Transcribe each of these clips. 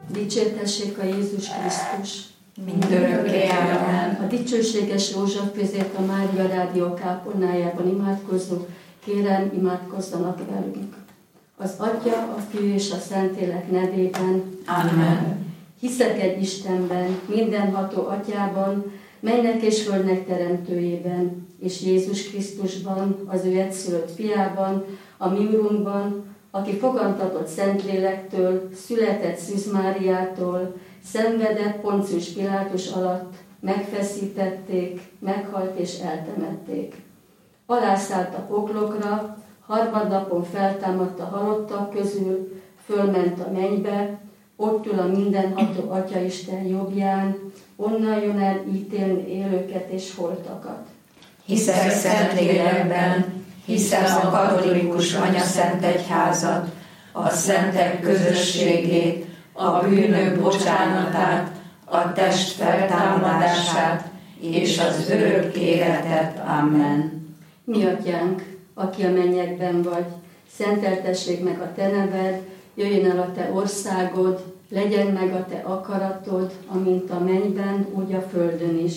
Dicsértessék a Jézus Krisztus. Mindörökké, amen. A dicsőséges József közért a Mária Rádió kápolnájában imádkozó, kérem, imádkozzanak velünk. Az Atya, a Fiú és a Szentlélek nevében. Amen. Hiszek egy Istenben, mindenható Atyában, mennek és földnek teremtőjében, és Jézus Krisztusban, az ő egyszülött fiában, a mi Urunkban, aki fogantatott Szentlélektől, született Szűz Máriától, szenvedett Poncius Pilátus alatt, megfeszítették, meghalt és eltemették. Alászállt a poklokra, harmadnapon feltámadt a halottak közül, fölment a mennybe, ott ül a mindenható Atyaisten jobbján, onnan jön el ítélni élőket és holtakat. Hiszek Szentlélekben, hiszem a katolikus anyaszentegyházat, a szentek közösségét, a bűnök bocsánatát, a test feltámadását és az örök életet. Amen. Mi Atyánk, aki a mennyekben vagy, szenteltessék meg a te neved, jöjjön el a te országod, legyen meg a te akaratod, amint a mennyben, úgy a földön is.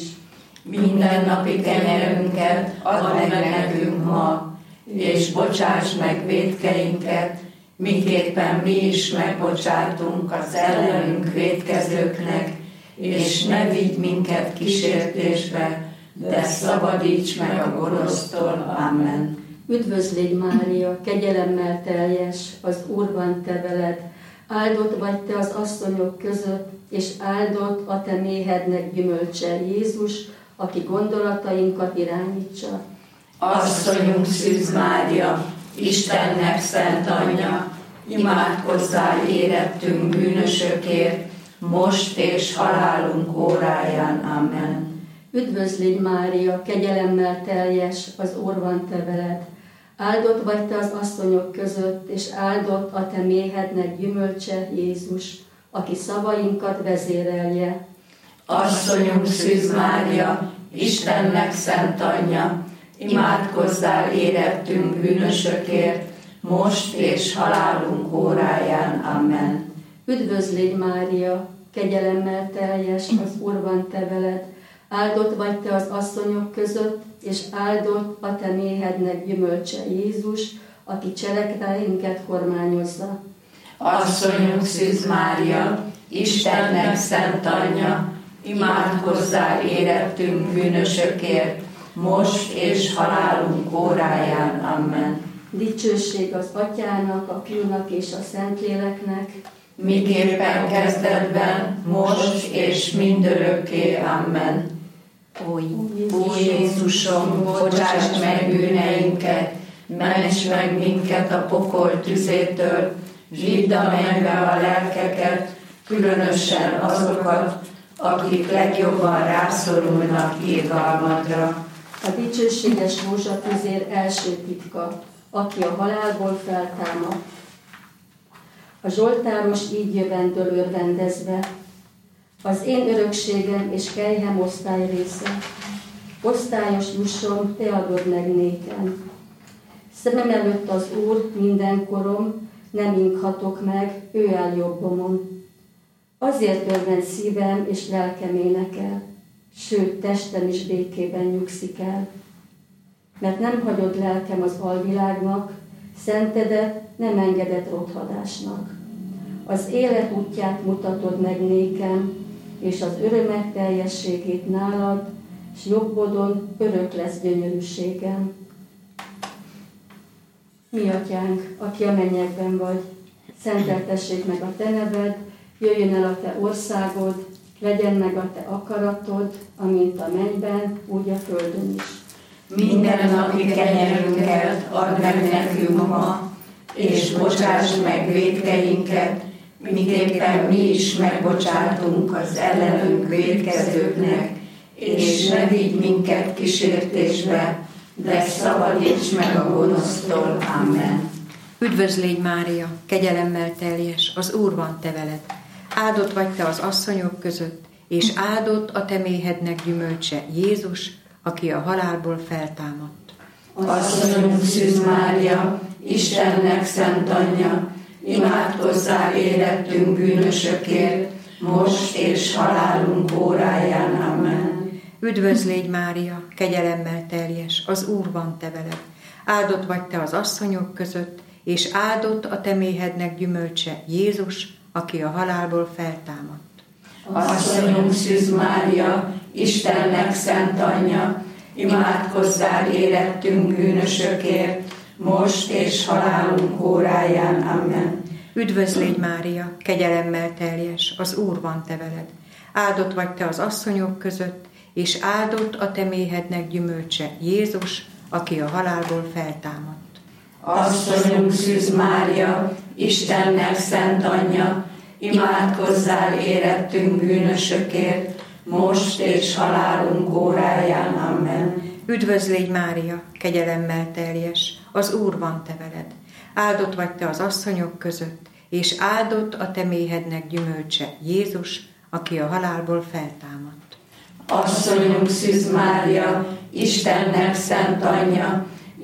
Mindennapi kenyerünket add meg nekünk ma, és bocsáss meg vétkeinket, miképpen mi is megbocsátunk az ellenünk vétkezőknek, és ne vigy minket kísértésbe, de szabadíts meg a gonosztól. Amen. Üdvözlégy Mária, kegyelemmel teljes, az Úr van te veled, áldott vagy te az asszonyok között, és áldott a te méhednek gyümölcse Jézus, aki gondolatainkat irányítsa. Asszonyunk Szűz Mária, Istennek szent anyja, imádkozzál érettünk bűnösökért, most és halálunk óráján. Amen. Üdvözlégy Mária, kegyelemmel teljes, az Úr van te veled, áldott vagy te az asszonyok között, és áldott a te méhednek gyümölcse Jézus, aki szavainkat vezérelje. Asszonyunk Szűz Mária, Istennek szent anyja, imádkozzál érettünk bűnösökért, most és halálunk óráján. Amen. Üdvözlégy Mária, kegyelemmel teljes, az Úr van te veled, áldott vagy te az asszonyok között, és áldott a te méhednek gyümölcse Jézus, aki cselekedeteinket kormányozza. Asszonyunk Szűz Mária, Istennek szent anyja, imádkozzál érettünk bűnösökért, most és halálunk óráján. Amen. Dicsőség az Atyának, a Fiúnak és a Szentléleknek, miképpen kezdetben, most és mindörökké. Amen. Ó Jézusom, bocsáss meg bűneinket, ments meg minket a pokol tüzétől, vidd a mennybe a lelkeket, különösen azokat, akik legjobban rászorulnak irgalmadra. A dicsőséges rózsatüzér első titka, aki a halálból feltámad. A zsoltáros így jövendől örvendezve, az én örökségem és kelyhem osztály része, osztályos jusson, te adod meg nékem. Szemem előtt az Úr mindenkorom, nem inkhatok meg, ő áll jobbomon. Azért örvend szívem és lelkem énekel, sőt testem is békében nyugszik el. Mert nem hagyod lelkem az alvilágnak, szentedet nem engedett rothadásnak. Az élet útját mutatod meg nékem, és az örömek teljességét nálad, s jobbodon örök lesz gyönyörűségem. Mi Atyánk, aki a mennyekben vagy, szenteltessék meg a te neved, jöjjön el a te országod, legyen meg a te akaratod, amint a mennyben, úgy a földön is. Mindennapi kenyerünket add meg nekünk ma, és bocsáss meg vétkeinket, miképpen mi is megbocsátunk az ellenünk vétkezőknek, és ne vigy minket kísértésbe, de szabadíts meg a gonosztól. Amen. Üdvözlégy Mária, kegyelemmel teljes, az Úr van te veled. Áldott vagy te az asszonyok között, és áldott a te méhednek gyümölcse Jézus, aki a halálból feltámadt. Asszonyunk Szűz Mária, Istennek szent anyja, imádkozzál érettünk bűnösökért, most és halálunk óráján. Amen. Üdvözl légy, Mária, kegyelemmel teljes, az Úr van te veled. Áldott vagy te az asszonyok között, és áldott a te méhednek gyümölcse, Jézus, aki a halálból feltámadt. Asszonyunk Szűz Mária, Istennek szent anyja, imádkozzál érettünk bűnösökért, most és halálunk óráján. Amen. Üdvözl légy, Mária, kegyelemmel teljes, az Úr van te veled. Áldott vagy te az asszonyok között, és áldott a te méhednek gyümölcse, Jézus, aki a halálból feltámadt. Asszonyunk Szűz Mária, Istennek szent anyja, imádkozzál érettünk bűnösökért, most és halálunk óráján. Amen. Üdvözl légy, Mária, kegyelemmel teljes, az Úr van te veled. Áldott vagy te az asszonyok között, és áldott a te méhednek gyümölcse, Jézus, aki a halálból feltámadt. Asszonyunk Szűz Mária, Istennek szent anyja,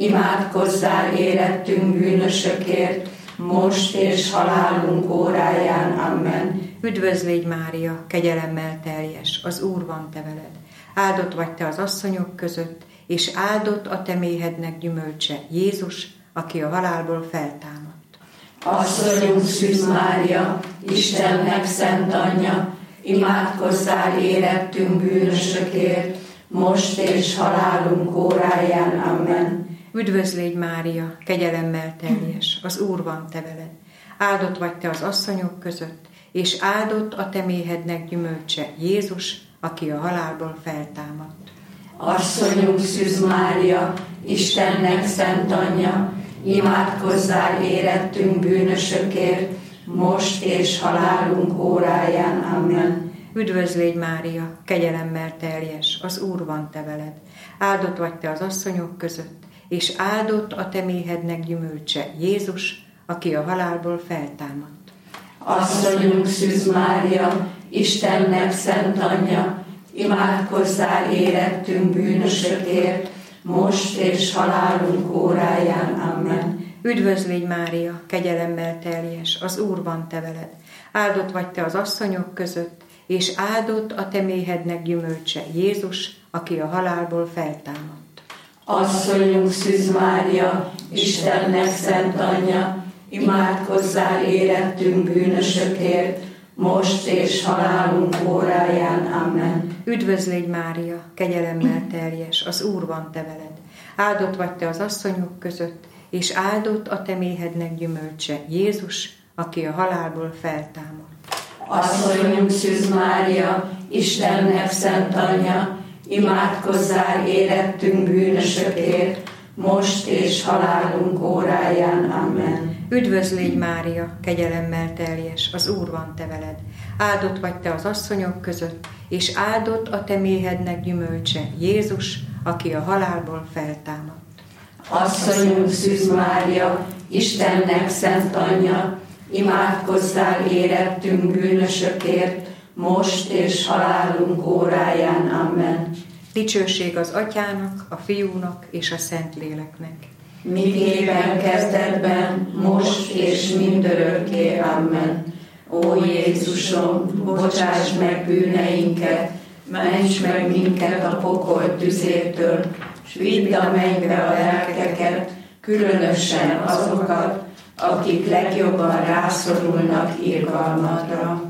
imádkozzál érettünk bűnösökért, most és halálunk óráján. Amen. Üdvözl légy, Mária, kegyelemmel teljes, az Úr van te veled. Áldott vagy te az asszonyok között, és áldott a te méhednek gyümölcse, Jézus, aki a halálból feltámadt. Asszonyunk Szűz Mária, Istennek szent anyja, imádkozzál érettünk bűnösökért, most és halálunk óráján. Amen. Üdvözl légy, Mária, kegyelemmel teljes, az Úr van te veled. Áldott vagy te az asszonyok között, és áldott a te méhednek gyümölcse, Jézus, aki a halálból feltámadt. Asszonyunk Szűz Mária, Istennek szent anyja, imádkozzál érettünk bűnösökért, most és halálunk óráján. Amen. Üdvözl légy, Mária, kegyelemmel teljes, az Úr van te veled. Áldott vagy te az asszonyok között, és áldott a te méhednek gyümölcse, Jézus, aki a halálból feltámadt. Asszonyunk Szűz Mária, Istennek szent anyja, imádkozzál érettünk bűnösökért, most és halálunk óráján. Amen. Üdvözl légy, Mária, kegyelemmel teljes, az Úr van te veled. Áldott vagy te az asszonyok között, és áldott a te méhednek gyümölcse, Jézus, aki a halálból feltámadt. Asszonyunk Szűz Mária, Istennek szent anyja, imádkozzál érettünk bűnösökért, most és halálunk óráján. Amen. Üdvözl légy, Mária, kegyelemmel teljes, az Úr van te veled. Áldott vagy te az asszonyok között, és áldott a te méhednek gyümölcse, Jézus, aki a halálból feltámadt. Asszonyunk Szűz Mária, Istennek szent anyja, imádkozzál érettünk bűnösökért, most és halálunk óráján. Amen. Üdvözl légy, Mária, kegyelemmel teljes, az Úr van te veled. Áldott vagy te az asszonyok között, és áldott a te méhednek gyümölcse, Jézus, aki a halálból feltámadt. Asszonyunk Szűz Mária, Istennek szent anyja, imádkozzál érettünk bűnösökért, most és halálunk óráján. Amen. Dicsőség az Atyának, a Fiúnak és a Szentléleknek. Miképpen kezdetben, most és mindörökké. Amen. Ó Jézusom, bocsáss meg bűneinket, ments meg minket a pokol tüzétől, s vidd a mennybe a lelkeket, különösen azokat, akik legjobban rászorulnak irgalmadra.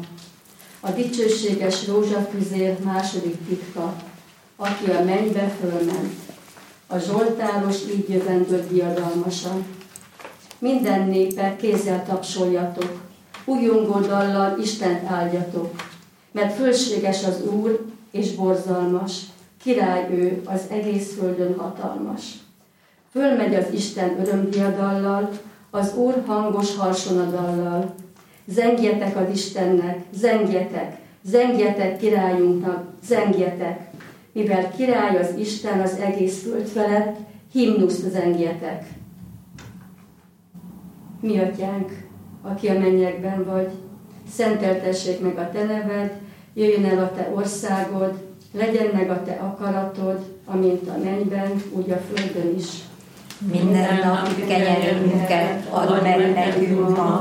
A dicsőséges rózsafüzér második titka, aki a mennybe fölment. A zsoltáros így jövendő diadalmasan. Minden népe kézzel tapsoljatok, újongó dallal Istent áldjatok, mert fölséges az Úr és borzalmas, király ő, az egész földön hatalmas. Fölmegy az Isten örömdiadallal, az Úr hangos harsonadallal. Zengjetek az Istennek, zengjetek, zengjetek királyunknak, zengjetek, mivel király az Isten az egész föld felett, himnuszt zengjetek. Mi atyánk, aki a mennyekben vagy, szenteltessék meg a te neved, jöjjön el a te országod, legyen meg a te akaratod, amint a mennyben, úgy a földön is. Minden napi kenyerünket add meg nekünk ma,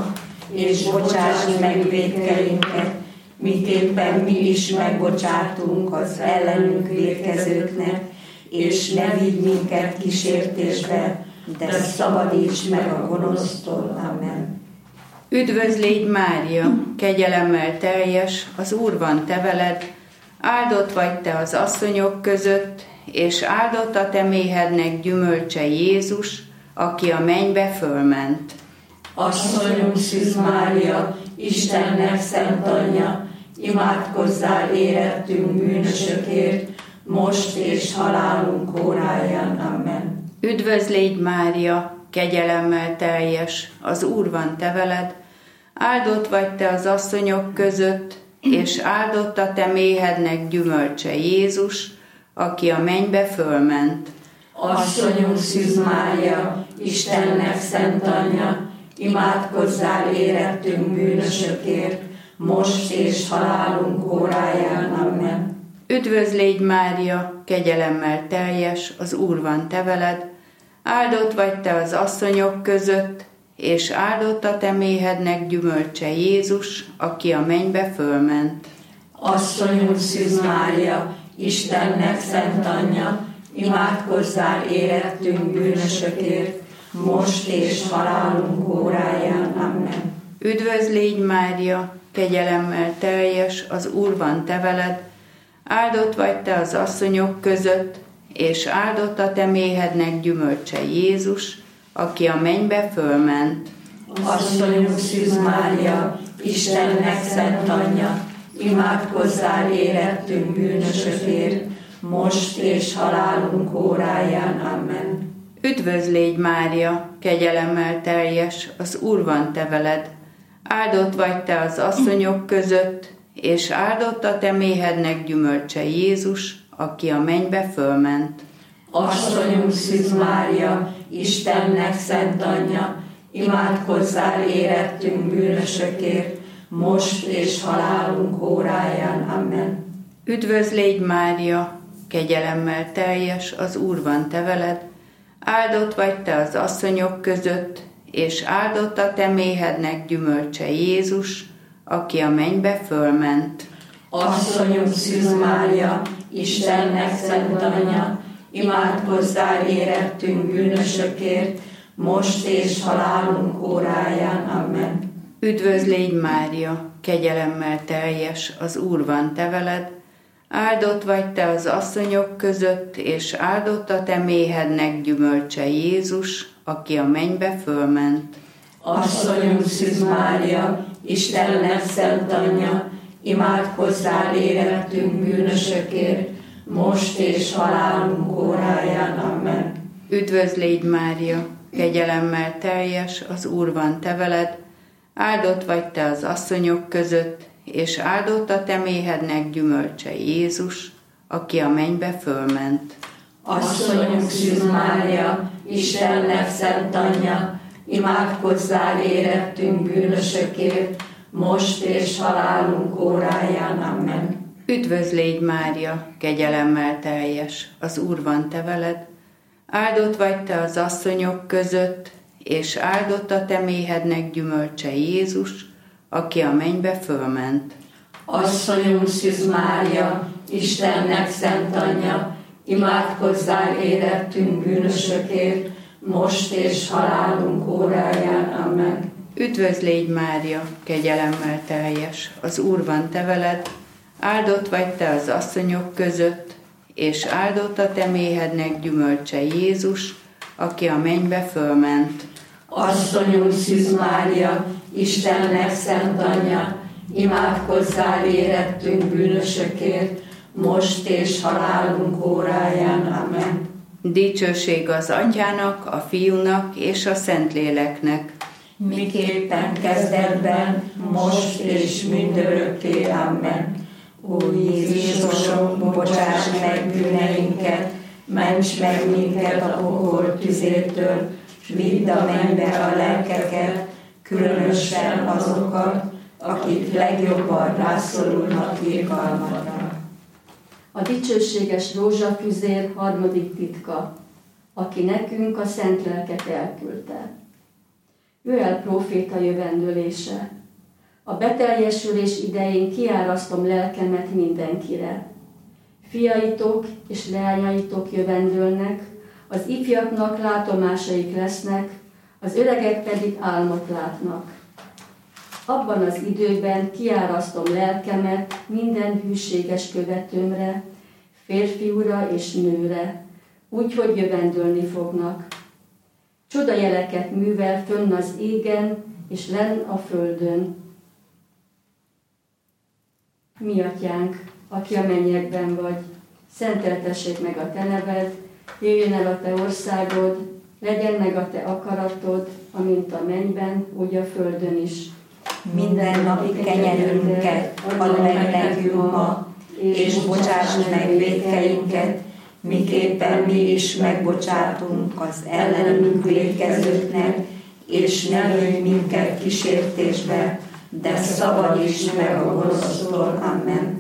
és bocsáss meg vétkeinket, miképpen mi is megbocsátunk az ellenünk vétkezőknek, és ne vigy minket kísértésbe, de szabadíts meg a gonosztól. Amen. Üdvözl légy Mária, kegyelemmel teljes, az Úr van te veled, áldott vagy te az asszonyok között, és áldott a te méhednek gyümölcse Jézus, aki a mennybe fölment. Asszonyunk Szűz Mária, Istennek szent anyja, imádkozzál érettünk bűnösökért, most és halálunk óráján. Amen. Üdvözl légy Mária, kegyelemmel teljes, az Úr van te veled, áldott vagy te az asszonyok között, és áldott a te méhednek gyümölcse Jézus, aki a mennybe fölment. Asszonyunk Szűz Mária, Istennek szent anyja, imádkozzál érettünk bűnösökért, most és halálunk óráján. Amen. Üdvözl légy Mária, kegyelemmel teljes, az Úr van te veled, áldott vagy te az asszonyok között, és áldott a te méhednek gyümölcse Jézus, aki a mennybe fölment. Asszonyunk Szűz Mária, Istennek szent anyja, imádkozzál érettünk bűnösökért, most és halálunk óráján. Amen. Üdvözl légy Mária, kegyelemmel teljes, az Úr van te veled, áldott vagy te az asszonyok között, és áldott a te méhednek gyümölcse Jézus, aki a mennybe fölment. Asszonyunk Szűz Mária, Istennek szent anyja, imádkozzál érettünk bűnösökért, most és halálunk óráján. Amen. Üdvözl légy Mária, kegyelemmel teljes, az Úr van te veled, áldott vagy te az asszonyok között, és áldott a te méhednek gyümölcse Jézus, aki a mennybe fölment. Asszonyunk Szűz Mária, Istennek szent anyja, imádkozzál érettünk bűnösökért, most és halálunk óráján. Amen. Üdvözl légy Mária, kegyelemmel teljes, az Úr van te veled, áldott vagy te az asszonyok között, és áldott a te méhednek gyümölcse Jézus, aki a mennybe fölment. Asszonyunk Szűz Mária, Istennek szent anyja, imádkozzál érettünk bűnösökért, most és halálunk óráján. Amen. Üdvözl légy Mária, kegyelemmel teljes, az Úr van te veled, áldott vagy te az asszonyok között, és áldott a te méhednek gyümölcse Jézus, aki a mennybe fölment. Asszonyunk Szűz Mária, Istennek szent anyja, imádkozzál érettünk bűnösökért, most és halálunk óráján. Amen. Üdvözl légy Mária, kegyelemmel teljes, az Úr van te veled, áldott vagy te az asszonyok között, és áldott a te méhednek gyümölcse Jézus, aki a mennybe fölment. Asszonyunk Szűz Mária, Istennek szent anyja, imádkozzál érettünk bűnösökért, most és halálunk óráján. Amen. Üdvözl légy Mária, kegyelemmel teljes, az Úr van te veled, áldott vagy te az asszonyok között, és áldott a te méhednek gyümölcse Jézus, aki a mennybe fölment. Asszonyunk Szűz Mária, Istennek szent anyja, imádkozzál érettünk bűnösökért, most és halálunk óráján. Amen. Üdvözl légy Mária, kegyelemmel teljes, az Úr van te veled, áldott vagy te az asszonyok között, és áldott a te méhednek gyümölcse Jézus, aki a mennybe fölment. Asszonyunk Szűz Mária, Istennek szent anyja, imádkozzál érettünk bűnösökért, most és halálunk óráján. Amen. Dicsőség az Atyának, a Fiúnak és a Szentléleknek, miképpen kezdetben, most és mindörökké. Amen. Ó Jézusom, bocsáss meg bűneinket, ments meg minket a pokol tüzétől, s vidd a mennybe a lelkeket, különösen azokat, akik legjobban rászorulnak irgalmadra. A dicsőséges rózsafüzér harmadik titka, aki nekünk a szent lelket elküldte. Joel próféta jövendőlése. A beteljesülés idején kiárasztom lelkemet mindenkire. Fiaitok és leányaitok jövendőlnek, az ifjaknak látomásaik lesznek, az öregek pedig álmot látnak. Abban az időben kiárasztom lelkemet minden hűséges követőmre, férfiúra és nőre, úgyhogy jövendőlni fognak. Csodajeleket művel fönn az égen és lenn a földön. Mi atyánk, aki a mennyekben vagy, szenteltessék meg a te neved, jöjjön el a te országod, legyen meg a te akaratod, amint a mennyben, úgy a földön is. Minden napi kenyerünket add meg nekünk ma, és bocsásd meg vétkeinket, miképpen mi is megbocsátunk az ellenünk vétkezőknek, és ne vigy minket kísértésbe, de szabadíts meg a gonosztól. Amen.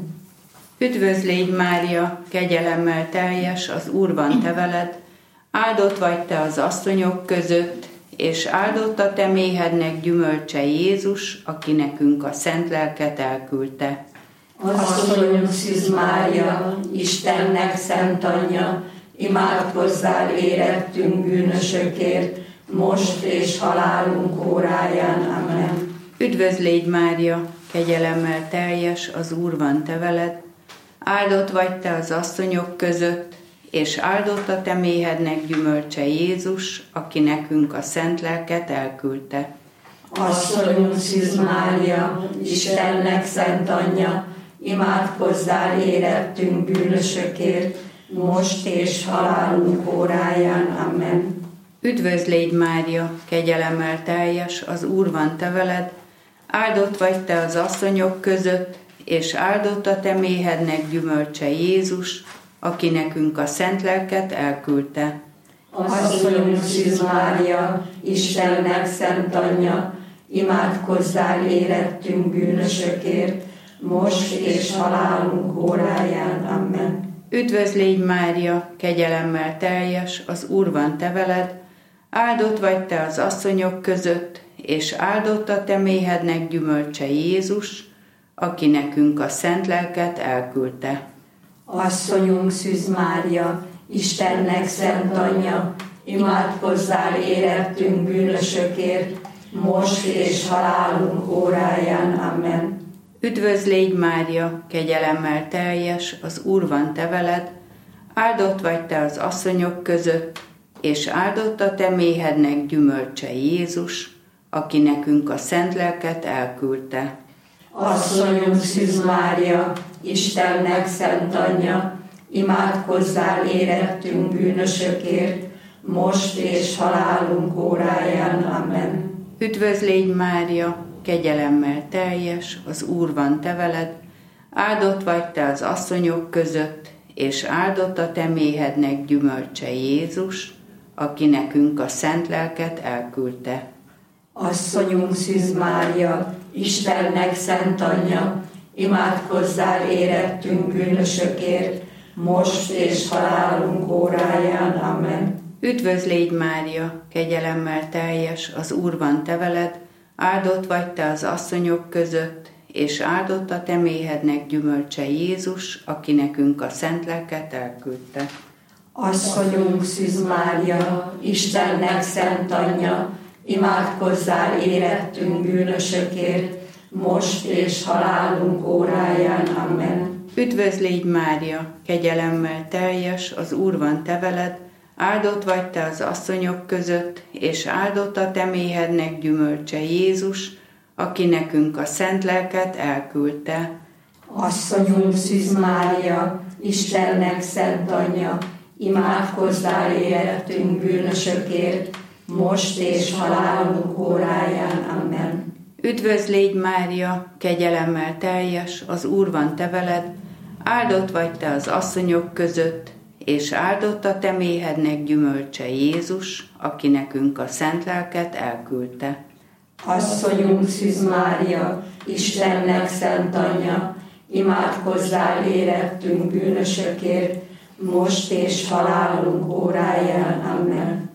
Üdvözlégy Mária, kegyelemmel teljes, az Úr van te veled, áldott vagy te az asszonyok között, és áldott a te méhednek gyümölcse Jézus, aki nekünk a szent lelket elküldte. Asszonyunk Szűz Mária, Istennek szent anyja, imádkozzál érettünk bűnösökért, most és halálunk óráján. Amen. Üdvözlégy Mária, kegyelemmel teljes, az Úr van te veled, áldott vagy te az asszonyok között, és áldott a te méhednek gyümölcse Jézus, aki nekünk a szent lelket elküldte. Asszonyunk Szűz Mária, Istennek szent anyja, imádkozzál érettünk bűnösökért, most és halálunk óráján. Amen. Üdvözlégy Mária, kegyelemmel teljes, az Úr van te veled, áldott vagy te az asszonyok között, és áldott a te méhednek gyümölcse Jézus, aki nekünk a szent lelket elküldte. Asszonyunk Szűz Mária, Istennek szent anyja, imádkozzál érettünk bűnösökért, most és halálunk óráján. Amen. Üdvözlégy Mária, kegyelemmel teljes, az Úr van te veled, áldott vagy te az asszonyok között, és áldott a te méhednek gyümölcse Jézus, aki nekünk a szent lelket elküldte. Asszonyunk Szűz Mária, Istennek szent anyja, imádkozzál érettünk bűnösökért, most és halálunk óráján. Amen. Üdvözlégy Mária, kegyelemmel teljes, az Úr van te veled, áldott vagy te az asszonyok között, és áldott a te méhednek gyümölcse Jézus, aki nekünk a szent lelket elküldte. Asszonyunk Szűz Mária, Istennek szent anyja, imádkozzál érettünk bűnösökért, most és halálunk óráján. Amen. Üdvözlégy Mária, kegyelemmel teljes, az Úr van te veled, áldott vagy te az asszonyok között, és áldott a te méhednek gyümölcse Jézus, aki nekünk a szent lelket elküldte. Asszonyunk Szűz Mária, Istennek szent anyja, imádkozzál érettünk bűnösökért, most és halálunk óráján. Amen. Üdvözlégy Mária, kegyelemmel teljes, az Úr van te veled, áldott vagy te az asszonyok között, és áldott a te méhednek gyümölcse Jézus, aki nekünk a szent lelket elküldte. Asszonyunk Szűz Mária, Istennek szent anyja, imádkozzál érettünk bűnösökért, most és halálunk óráján. Amen. Üdvözlégy Mária, kegyelemmel teljes, az Úr van te veled, áldott vagy te az asszonyok között, és áldott a te méhednek gyümölcse Jézus, aki nekünk a szent lelket elküldte. Asszonyunk Szűz Mária, Istennek szent anyja, imádkozzál érettünk bűnösökért, most és halálunk óráján. Amen. Üdvözlégy Mária, kegyelemmel teljes, az Úr van te veled, áldott vagy te az asszonyok között, és áldott a te méhednek gyümölcse Jézus, aki nekünk a szent lelket elküldte. Asszonyunk Szűz Mária, Istennek szent anyja, imádkozzál érettünk bűnösökért, most és halálunk óráján. Amen.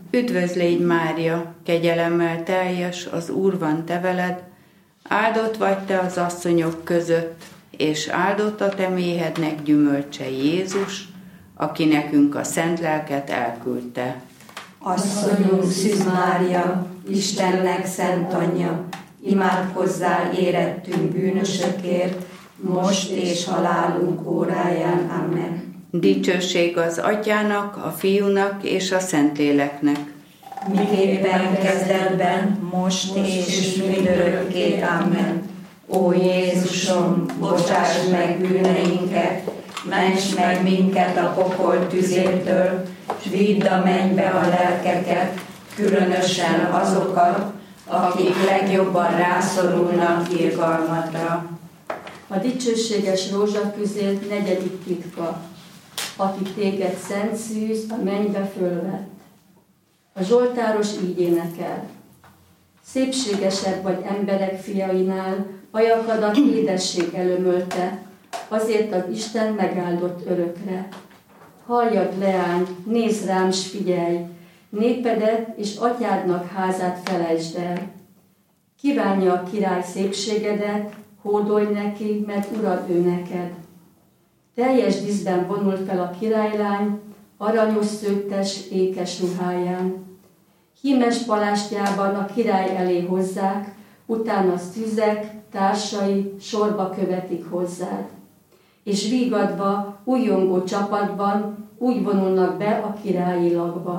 Üdvözlégy Mária, kegyelemmel teljes, az Úr van te veled, áldott vagy te az asszonyok között, és áldott a te méhednek gyümölcse Jézus, aki nekünk a szent lelket elküldte. Asszonyunk Szűz Mária, Istennek szent anyja, imádkozzál érettünk bűnösökért, most és halálunk óráján. Amen. Dicsőség az Atyának, a Fiúnak és a Szentléleknek. Miképpen kezdetben, most és mindörökké. Amen. Ó Jézusom, bocsáss meg bűneinket, ments meg minket a pokol tüzétől, s vidd a mennybe a lelkeket, különösen azokat, akik legjobban rászorulnak irgalmadra. A dicsőséges rózsatüzér 4. titka, aki téged szent szűz, a mennybe fölvett. A zsoltáros így énekel. Szépségesebb vagy emberek fiainál, ajakadat édesség elömölte, azért az Isten megáldott örökre. Halljad, leány, nézd rám, s figyelj, népedet és atyádnak házát felejtsd el. Kívánja a király szépségedet, hódolj neki, mert urad ő neked. Teljes díszben vonul fel a királylány, aranyos szőttes ékes ruháján. Hímes palástjában a király elé hozzák, utána szűzek, társai sorba követik hozzád. És vígadva, újjongó csapatban úgy vonulnak be a királyi lakba.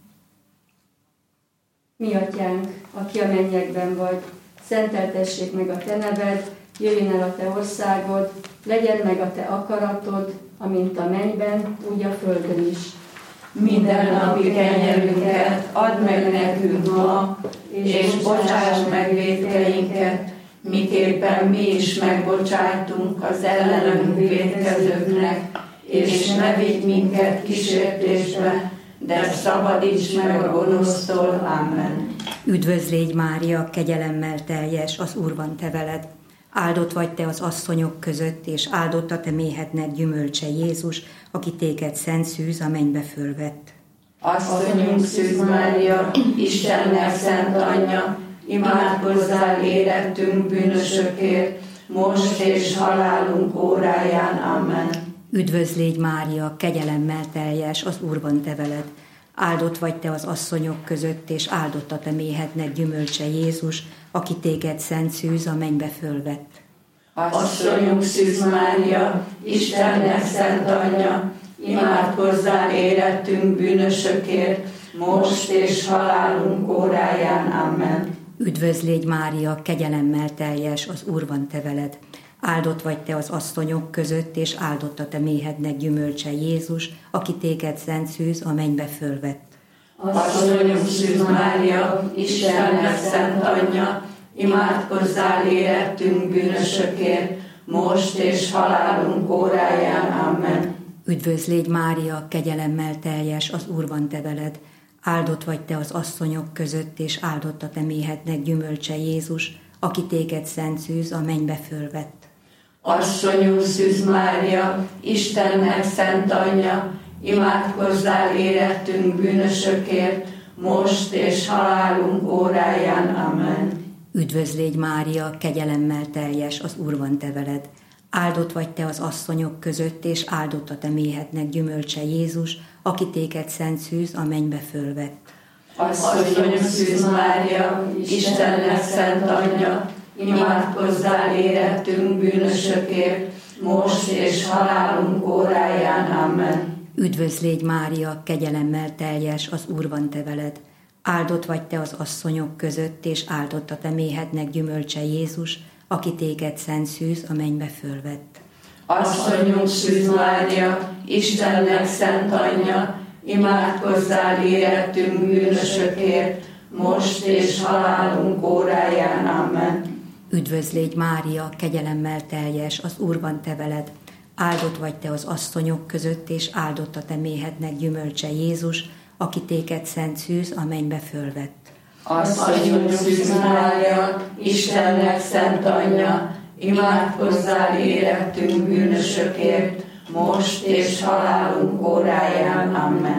Mi atyánk, aki a mennyekben vagy, szenteltessék meg a te neved, jöjjön el a te országod, legyen meg a te akaratod, amint a mennyben, úgy a földön is. Minden napi kenyerünket add meg nekünk ma, és bocsáss meg vétkeinket, miképpen mi is megbocsájtunk az ellenünk vétkezőknek, és ne vigy minket kísértésbe, de szabadíts meg a gonosztól. Amen. Üdvözlégy Mária, kegyelemmel teljes, az Úr van te veled. Áldott vagy te az asszonyok között, és áldott a te méhednek gyümölcse Jézus, aki téged szent szűz, a mennybe fölvett. Asszonyunk Szűz Mária, Istennek szent anyja, imádkozzál érettünk bűnösökért, most és halálunk óráján. Amen. Üdvözlégy Mária, kegyelemmel teljes, az Úr van te veled. Áldott vagy te az asszonyok között, és áldott a te méhednek gyümölcse Jézus, aki téged szent szűz, a mennybe fölvett. Asszonyunk Szűz Mária, Istennek szent anyja, imádkozzál érettünk bűnösökért, most és halálunk óráján. Amen. Üdvözlégy Mária, kegyelemmel teljes, az Úr van te veled. Áldott vagy te az asszonyok között, és áldott a te méhednek gyümölcse Jézus, aki téged szent szűz, a mennybe fölvett. Asszonyunk Szűz Mária, Istennek szent anyja, imádkozzál érettünk bűnösökért, most és halálunk óráján. Amen. Üdvözlégy Mária, kegyelemmel teljes, az Úr van te veled. Áldott vagy te az asszonyok között, és áldott a te méhednek gyümölcse Jézus, aki téged szent szűz, a mennybe fölvett. Asszonyunk Szűz Mária, Istennek szent anyja, imádkozzál érettünk bűnösökért, most és halálunk óráján. Amen. Üdvözlégy Mária, kegyelemmel teljes, az Úr van te veled. Áldott vagy te az asszonyok között, és áldott a te méhednek gyümölcse Jézus, aki téged szent szűz, a mennybe fölvett. Asszonyunk Szűz Mária, Istennek szent anyja, imádkozzál érettünk bűnösökért, most és halálunk óráján. Amen. Üdvözlégy Mária, kegyelemmel teljes, az Úr van te veled. Áldott vagy te az asszonyok között, és áldott a te méhednek gyümölcse Jézus, aki téged szent szűz, a mennybe fölvett. Asszonyunk Szűz Mária, Istennek szent anyja, imádkozzál érettünk bűnösökért, most és halálunk óráján. Amen. Üdvözlégy Mária, kegyelemmel teljes, az Úr van te veled. Áldott vagy te az asszonyok között, és áldott a te méhednek gyümölcse Jézus, aki téged szent szűz, a mennybe fölvett. Asszonyunk Szűz Mária, Istennek szent anyja, imádkozzál érettünk bűnösökért, most és halálunk óráján. Amen.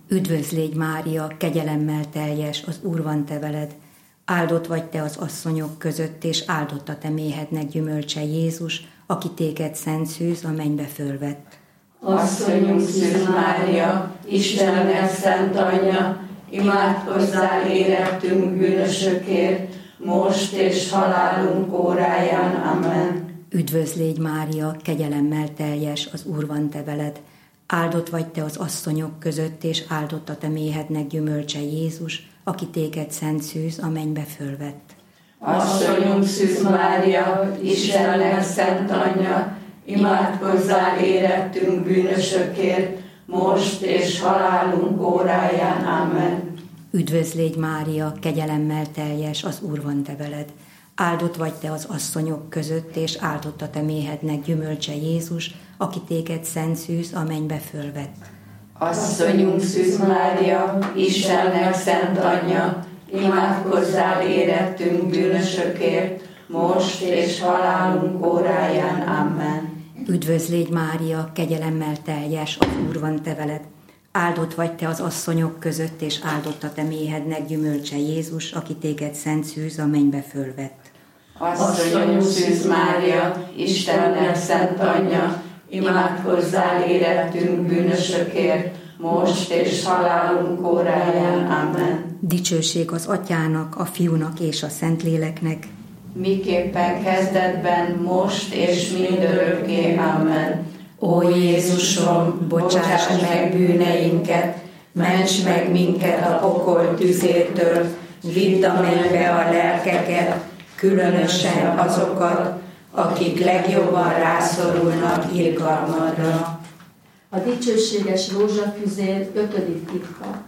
Üdvözl légy Mária, kegyelemmel teljes, az Úr van te veled. Áldott vagy te az asszonyok között, és áldott a te méhednek gyümölcse Jézus, aki téged szent szűz a mennybe fölvett. Asszonyunk Szűz Mária, Istennek szent anyja, imádkozzál érettünk bűnösökért, most és halálunk óráján. Amen. Üdvözl légy Mária, kegyelemmel teljes, az Úr van te veled. Áldott vagy te az asszonyok között, és áldott a te méhednek gyümölcse Jézus, aki téged szent szűz a mennybe fölvett. Asszonyunk Szűz Mária, Istennek szent anyja, imádkozzál érettünk bűnösökért, most és halálunk óráján. Amen. Üdvözl légy Mária, kegyelemmel teljes, az Úr van te veled. Áldott vagy te az asszonyok között, és áldott a te méhednek gyümölcse Jézus, aki téged szent szűz a mennybe fölvett. Asszonyunk Szűz Mária, Istennek szent anyja, imádkozzál érettünk bűnösökért, most és halálunk óráján. Amen. Üdvözl légy Mária, kegyelemmel teljes, az Úr van te veled. Áldott vagy te az asszonyok között, és áldott a te méhednek gyümölcse Jézus, aki téged szent szűz a mennybe fölvett. Asszonyunk Szűz Mária, Istennek szent anyja, imádkozzál érettünk bűnösökért, most és halálunk óráján. Amen. Dicsőség az Atyának, a Fiúnak és a Szentléleknek, miképpen kezdetben, most és mindörökké. Amen. Ó Jézusom, bocsáss meg bűneinket, ments meg minket a pokol tüzétől, vidd a mennybe a lelkeket, különösen azokat, akik legjobban rászorulnak irgalmadra. A dicsőséges rózsafüzér 5. titka,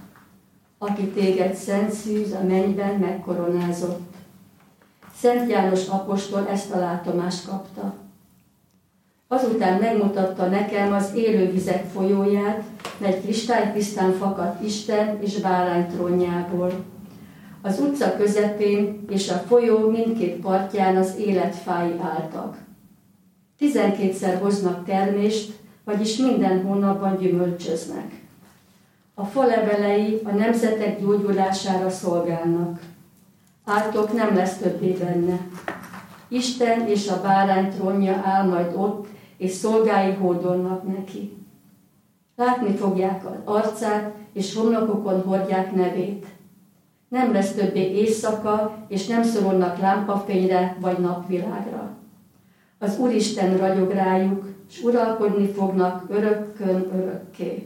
aki téged szent szűz a mennyben megkoronázott. Szent János apostol ezt a látomást kapta. Azután megmutatta nekem az élő vizek folyóját, mely kristálytisztán fakadt Isten és bárány trónjából. Az utca közepén és a folyó mindkét partján az életfái álltak. 12-szer hoznak termést, vagyis minden hónapban gyümölcsöznek. A fa levelei a nemzetek gyógyulására szolgálnak. Ártok nem lesz többé benne. Isten és a bárány trónja áll majd ott, és szolgái hódolnak neki. Látni fogják az arcát, és homlokukon hordják nevét. Nem lesz többé éjszaka, és nem szorulnak lámpafényre vagy napvilágra. Az Úristen ragyog rájuk, és uralkodni fognak örökkön örökké.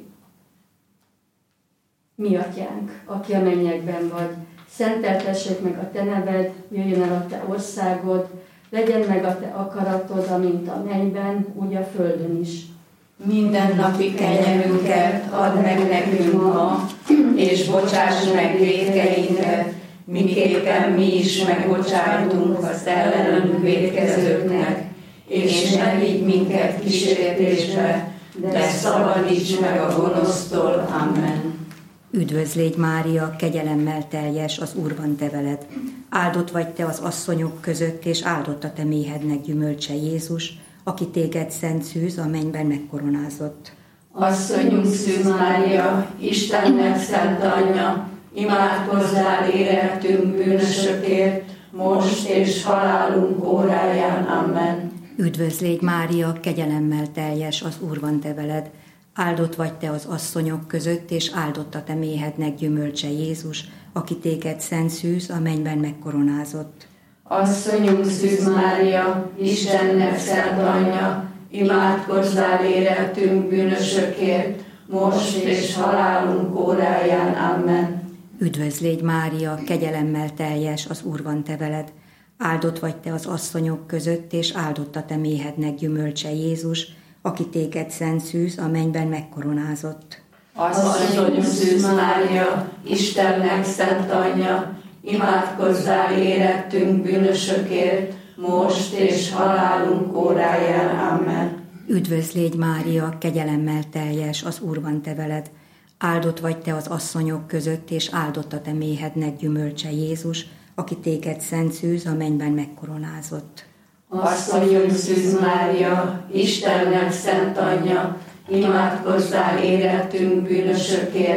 Mi Atyánk, aki a mennyekben vagy, szenteltessék meg a te neved, jöjjön el a te országod, legyen meg a te akaratod, amint a mennyben, úgy a földön is. Mindennapi kenyerünket add meg nekünk ma, és bocsáss meg vétkeinket, miképpen mi is megbocsájtunk az ellenünk vétkezőknek, és ne vigy minket kísértésbe, de szabadíts meg a gonosztól. Amen. Üdvözl légy Mária, kegyelemmel teljes, az Úr van te veled. Áldott vagy te az asszonyok között, és áldott a te méhednek gyümölcse Jézus, aki téged szent szűz a mennyben megkoronázott. Asszonyunk Szűz Mária, Istennek szent anyja, imádkozzál érettünk bűnösökért, most és halálunk óráján. Amen. Üdvözl légy Mária, kegyelemmel teljes, az Úr van te veled. Áldott vagy te az asszonyok között, és áldott a te méhednek gyümölcse Jézus, aki téged szent szűz a mennyben megkoronázott. Asszonyunk Szűz Mária, Istennek szent anyja, imádkozzál érettünk bűnösökért, most és halálunk óráján. Amen. Üdvözl légy Mária, kegyelemmel teljes, az Úr van te veled. Áldott vagy te az asszonyok között, és áldott a te méhednek gyümölcse Jézus, aki téged szent szűz a mennyben megkoronázott. Asszonyunk Szűz Mária, Istennek szent anyja, imádkozzál érettünk bűnösökért, most és halálunk óráján. Amen. Üdvözl légy Mária, kegyelemmel teljes, az Úr van te veled. Áldott vagy te az asszonyok között, és áldott a te méhednek gyümölcse Jézus, aki téged szent szűz a mennyben megkoronázott. Asszonyunk Szűz Mária, Istennek szent anyja, imádkozzál érettünk bűnösökért,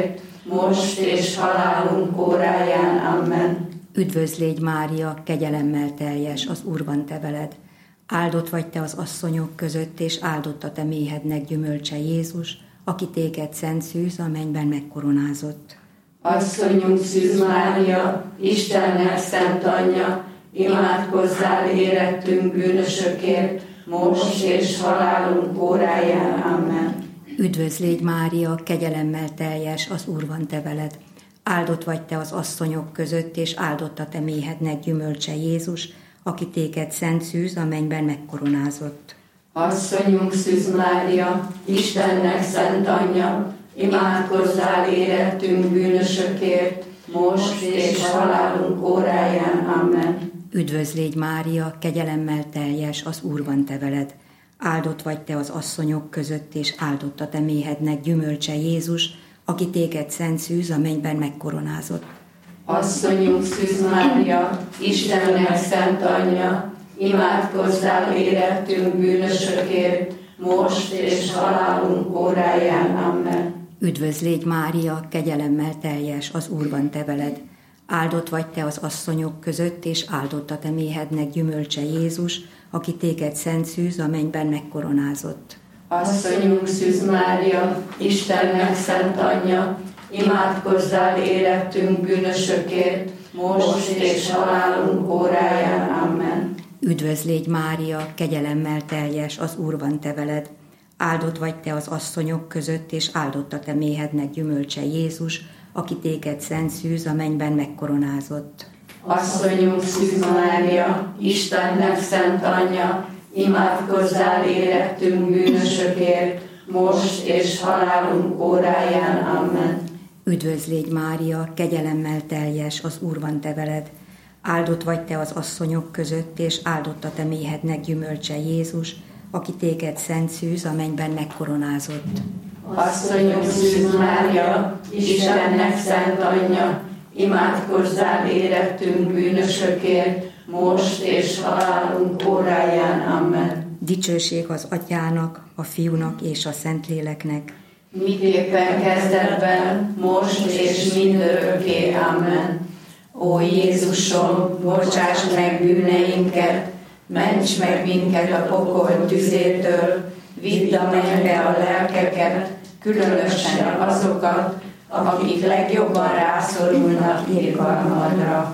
most és halálunk óráján. Amen. Üdvözl légy Mária, kegyelemmel teljes, az Úr van te veled. Áldott vagy te az asszonyok között, és áldott a te méhednek gyümölcse Jézus, aki téged szent szűz, a mennyben megkoronázott. Asszonyunk Szűz Mária, Istennek szent anyja, imádkozzál érettünk bűnösökért, most és halálunk óráján. Amen. Üdvözl légy Mária, kegyelemmel teljes, az Úr van te veled. Áldott vagy te az asszonyok között, és áldott a te méhednek gyümölcse Jézus, aki téged szent szűz, a mennyben megkoronázott. Asszonyunk Szűz Mária, Istennek szent anyja, imádkozzál érettünk bűnösökért, most és halálunk óráján. Amen. Üdvözl légy Mária, kegyelemmel teljes, az Úr van te veled. Áldott vagy te az asszonyok között, és áldott a te méhednek gyümölcse Jézus, aki téged szent szűz, a mennyben megkoronázott. Asszonyunk Szűz Mária, Istennek szent anyja, imádkozzál érettünk bűnösökért, most és halálunk óráján. Amen. Üdvözl légy Mária, kegyelemmel teljes, az Úr van te veled. Áldott vagy te az asszonyok között, és áldott a te méhednek gyümölcse Jézus, aki téged szent szűz, a mennyben megkoronázott. Asszonyunk Szűz Mária, Istennek szent anyja, imádkozzál érettünk bűnösökért, most és halálunk óráján. Amen. Üdvözl légy Mária, kegyelemmel teljes, az Úr van te veled. Áldott vagy te az asszonyok között, és áldott a te méhednek gyümölcse Jézus, aki téged szent szűz, a mennyben megkoronázott. Asszonyunk Szűz Mária, Istennek szent anyja, imádkozzál érettünk bűnösökért, most és halálunk óráján. Amen. Üdvözl légy Mária, kegyelemmel teljes, az Úr van te veled. Áldott vagy te az asszonyok között, és áldott a te méhednek gyümölcse Jézus, aki téged szent szűz, a mennyben megkoronázott. Asszonyunk Szűz Mária, Istennek szent anyja, imádkozzál érettünk bűnösökért, most és halálunk óráján. Amen. Dicsőség az Atyának, a Fiúnak és a Szentléleknek. Miképpen kezdetben, most és mindörökké. Amen. Ó Jézusom, bocsáss meg bűneinket, ments meg minket a pokol tüzétől, vidd a mennybe a lelkeket, különösen azokat, akik legjobban rászorulnak irgalmadra.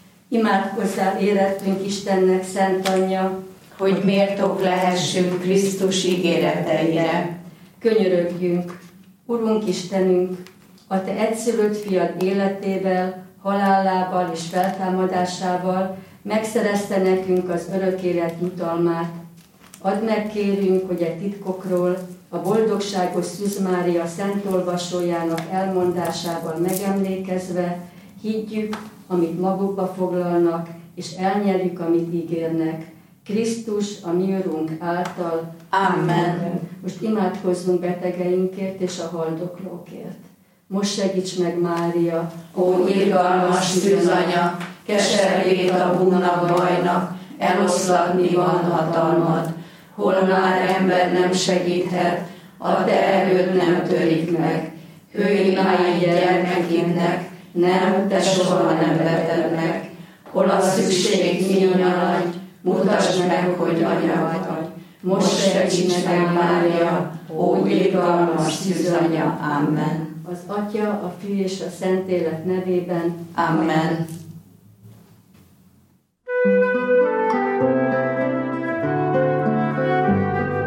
Imádkozzál érettünk Istennek szent anyja, hogy méltók lehessünk Krisztus ígéreteire. Könyörögjünk, Urunk Istenünk, a te egyszülött fiad életével, halálával és feltámadásával megszerezte nekünk az örök élet jutalmát. Add meg, kérünk, hogy egy titkokról, a boldogságos Szűz Mária szent olvasójának elmondásával megemlékezve higgyük, amit magukba foglalnak, és elnyerjük, amit ígérnek. Krisztus, a mi Urunk által. Amen. Most imádkozzunk betegeinkért és a haldoklókért. Most segíts meg, Mária, Ó irgalmas szűzanya, keservét a búnak bajnak, eloszlatni van hatalmad. Hol már ember nem segíthet, a te erőd nem törik meg. Hőimáig gyermekének, nem, te soha nem vetednek. Hol a szükség minnyalagy, mutasd meg, hogy anya vagy. Most segíts meg, Mária, ó irgalmas szűzanya. Amen. Az Atya, a Fiú és a Szentlélek nevében. Amen.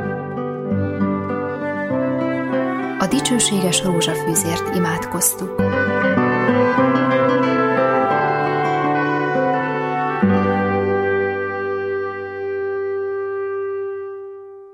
A dicsőséges rózsafűzért imádkoztuk.